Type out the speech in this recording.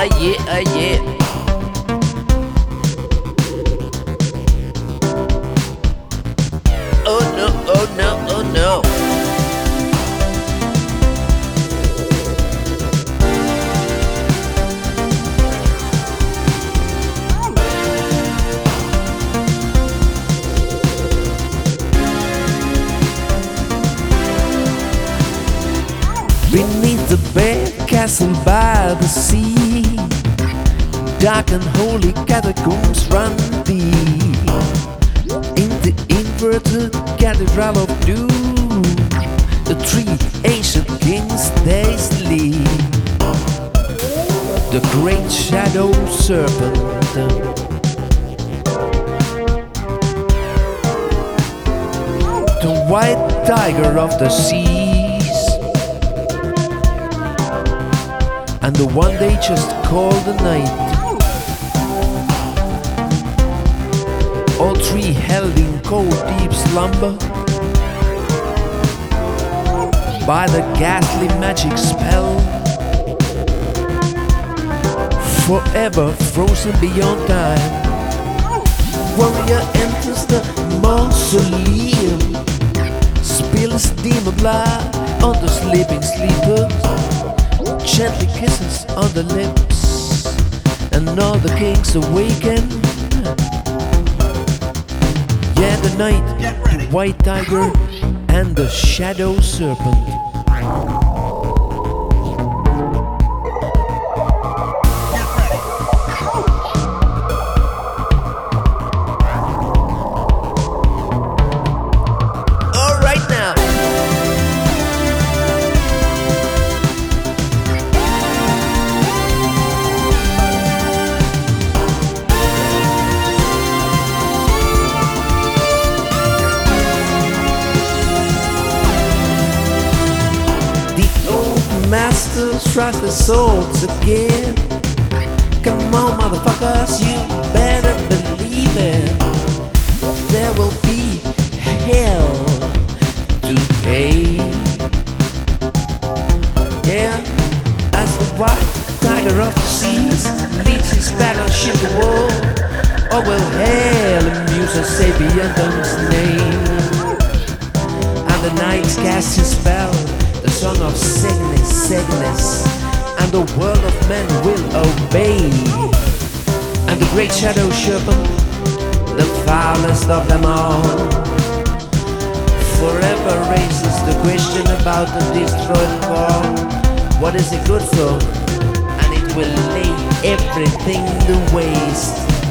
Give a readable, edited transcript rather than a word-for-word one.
yeah, yeah. Oh no, oh no, oh no. Beneath the bare castle by the sea, dark and holy catacombs run deep. In the inverted cathedral of doom, the three ancient kings they sleep. The great shadow serpent, the white tiger of the seas, and the one they just call the night. All three held in cold deep slumber by the ghastly magic spell, forever frozen beyond time. Warrior enters the mausoleum, spills demon blood on the sleeping sleepers, gently kisses on the lips, and all the kings awaken. Yeah, the night, the white tiger, and the shadow serpent. All right now. Masters tries the swords again. Come on, motherfuckers, you better believe it. There will be hell to pay. Yeah, as the white tiger of the seas leads his battleship to war, or will hail and use a Sabian's name. And the night casts his spell, the song of sickness, and the world of men will obey. And the great shadow serpent, the foulest of them all, forever raises the question about the destroyed core. What is it good for? And it will lay everything to waste.